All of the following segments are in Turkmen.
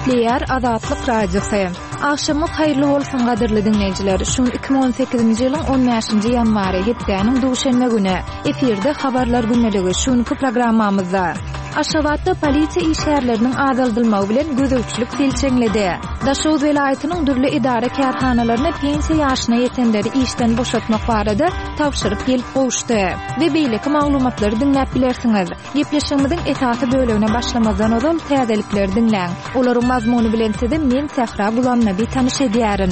Nükleer Azatlyk Radiosu. Akşamyz haýyrly bolsun gaderli dinleýijiler. Şu 2018-nji ýylyň 15-nji ýanwary hepdeniň duşanma güni efirde habarlar günneligi şunuky programmamyzda. Aşgabatda polisiýa işgärleriniň azaldylmagy bilen gözegçilik delçeňledi. Daşoz welaýatynyň dürli idara kärhanalaryna pensiýa ýaşyna ýetenleri işden boşatmak barada tapşyryk gelip gowuşdy. We beýleki maglumatlary dinläp bilersiňiz. Gepleşigimiziň esasy bölegine başlamazdan ozal täzelikleri dinläň. Olaryň mazmuny bilen size men Sehra Gulamnaby tanyş edýärin.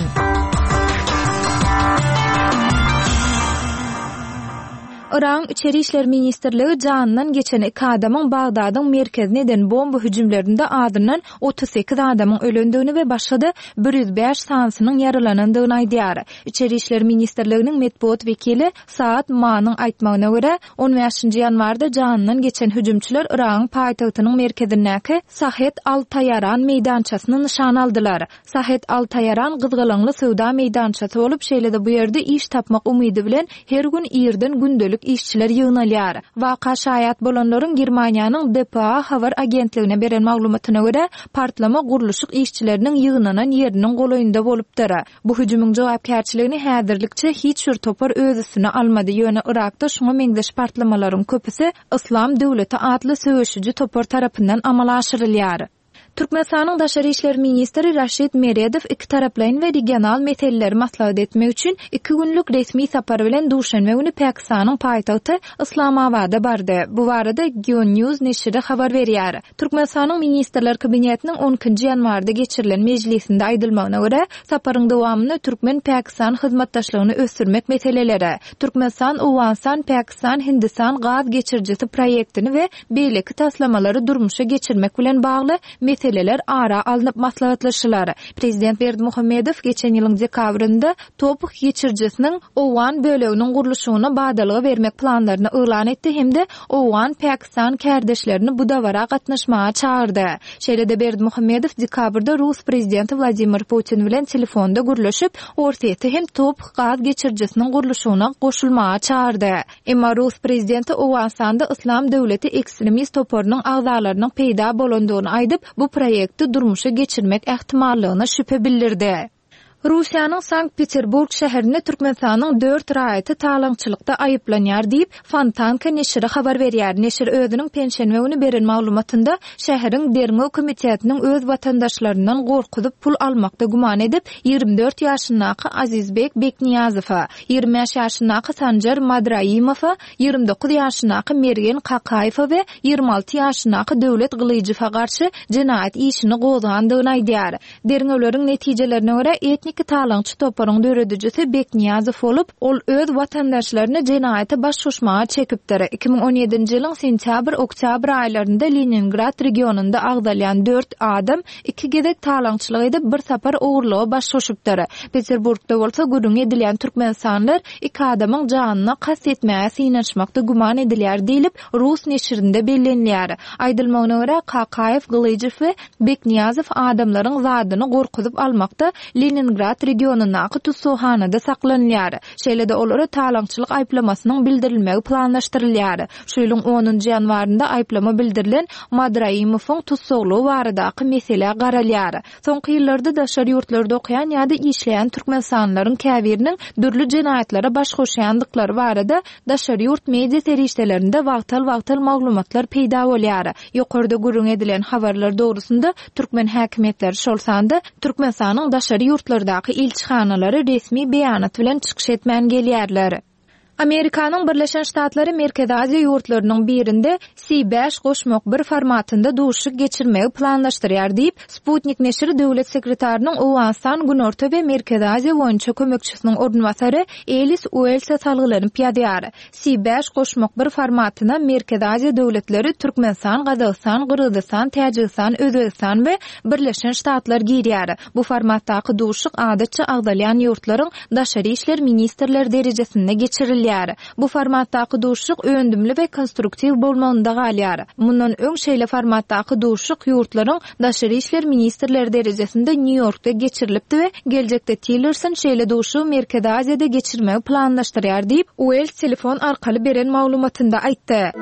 Iran İçeri İşler Ministrligi janyndan geçen 2 adamyň Bagdadyň merkezine eden bomba hüjümlerinde adından 38 adamyň ölendigini we başga 105 sansynyň yaralanandygyny aýdýar. İçeri İşler Ministrliginiň medpuat wekili Saat Manyň aýtmagyna görä 15-nji ýanwarda janyndan geçen hüjümçiler Iranyň paýtagtynyň merkezindäki Sahet Al-Tayaran meýdançasyny nişan aldylar. Sahet Al-Tayaran gyzgalaňly sowda meýdançasy bolup şeýle-de bu ýerde iş tapmak umydy bilen her gün ýerden gündelik işçiler ýygnalýar. Waka şaýat bolanlaryň Germaniýanyň DPA habar agentligine beren maglumatyna görä, partlama guruluşyk işçileriniň ýygnanan ýeriniň golaýynda bolupdyr. Bu hüjümüň jogapkärçiligini häzirlikçe hiç bir topar özüsine almady. Ýöne Irakda şoňa meňdeş partlamalaryň köpüsi Islam Döwleti adly söwüşüji topar tarapyndan amala aşyrylýar. Türkmenistanyň Daşary işler ministri Raşid Meredov iki taraplaryň we regional meseleleri maslahat etmek üçin 2 günlük resmi sapar bilen duşanma güni Pakistanyň paýtagty Islamabada bardy. Bu barada Gyon News neşri habar berýär. Türkmenistanyň ministrler kabinetiniň 10-njy ýanwarda geçirilen mejlisinde aýdylmagyna görä, saparyň dowamyny Türkmen-Pakistan hyzmatdaşlygyny ösürmek meseleleri, Türkmenistan, Awganistan, Pakistan, Hindistan gaz geçirjisi proýektini we beýleki taslamalary durmuşa geçirmek bilen bagly meseleler ara alınıp maslahatlaşylar. Prezident Berdimuhamedov geçen ýylyň dekabrynda topuk geçirjesiniň Owan böleginiň guruluşyna badalygy bermek planlaryny elan etdi hemde Owan Pakistan kärdeşlerini bu dawara gatnaşmaga çağırdy. Şeýle-de Berdimuhamedov dekabrda Rus prezidenti Vladimir Putin bilen telefonda guruluşyp ortaýa hem topuk gaz geçirjesiniň guruluşyna goşulmaga çağırdy. Emma Rus prezidenti Owanstanda Islam Döwleti ekstremist toparynyň agzalarynyň peýda bolandygyny aýdyp bu proýekti durmuşa geçirmek ähtimallygyna şüphe bildirdi. Russiýanyň Sankt-Peterburg şäherinde Türkmenistanyň 4 raýaty talaňçylykda aýyplanýar diýip Fontanka neşri habar berýär. Neşir özüniň pensiýa güni beren maglumatynda şäheriň derňew komitetiniň öz watandaşlaryndan gorkudyp pul almakda guman edip 24 ýaşyndaky Azizbek Bekniýazowa, 25 ýaşyndaky Sanjar Madraýymowa, 29 ýaşyndaky Mergen Qaqaýewa we 26 ýaşyndaky Döwlet Gylyjewa garşy jinaýat işini gozgandygyny aýdýar. Derňewleriň netijelerine görä etnik talaňçy toparyň döredijisi Bekniýazow bolup, ol öz watandaşlaryny jinaýata başgoşmaga çekipdir. 2017-nji ýylyň sentyabr-oktýabr aýlarynda Leningrad regionunda agdalýan 4 adam 2 gezek talaňçylyk edip bir sapar ogurlyga başgoşupdyr. Peterburgda bolsa gürüň edilýän türkmenistanlar 2 adamyň janyna kast etmäge synaşmakda guman edilýär diýilip Rus neşrinde bellenýär. Aýdylmagyna görä Qaqaýew, Gylyjew we Bekniýazow adamlaryň zadyny gorkudyp almakda Leningrad regionundaky tutsuhanada saklanýar. Şeýle-de olary talaňçylyk aýplamasynyň bildirilmegi planlaşdyrylýar. Şu ýylyň 10-njy ýanwarynda aýplama bildirilen Madraýymowyň tutsuglugy baradaky mesele garalýar. Soňky ýyllarda daşary ýurtlarda okyan ýa-da işleýän türkmenistanlaryň käbiriniň dürli jinaýatlara baş goşýandyklary barada daşary ýurt media serişdelerinde wagtal maglumatlar peýda bolýar. Ýokarda gürüň edilen habarlar dogrusunda türkmen häkimetleri şol sanda Türkmenistanyň daşary ýurtlardaky ilçixanalary resmi beýanat bilen çykyş etmän gelýärler. Amerikanyň Birleşen Ştatlary Merkezi Aziýa ýurtlarynyň birinde C5 goşmak bir formatynda duşuk geçirmegi planlaşdyrýar diýip Sputnik neşri döwlet sekretarynyň Awganistan, Günorta we Merkezi Aziýa boýunça kömekçisiniň ornwasary Elis Uels'a salgylanyp ýadýar. C5 goşmak bir formatyna Merkezi Aziýa döwletleri Türkmenistan, Gazagystan, Gyrgyzstan, Täjikistan, Özbegistan we Birleşen Ştatlar girýär. Bu formatdaky duşuk adatça agdalýan ýurtlaryň daşary işler ministrleri derejesinde geçirilýär. Bu formatdaky duşuk öndümli we konstruktiv bolmagynda galýar. Mundan öň şeýle formatdaky duşuk ýurtlaryň daşary işler ministrleri derejesinde New Yorkda geçirilipdi we geljekde Tillerson şeýle duşu Merkezi Aziýada geçirmegi planlaşdyrýar diýip Wells telefon arkaly beren maglumatynda aýtdy.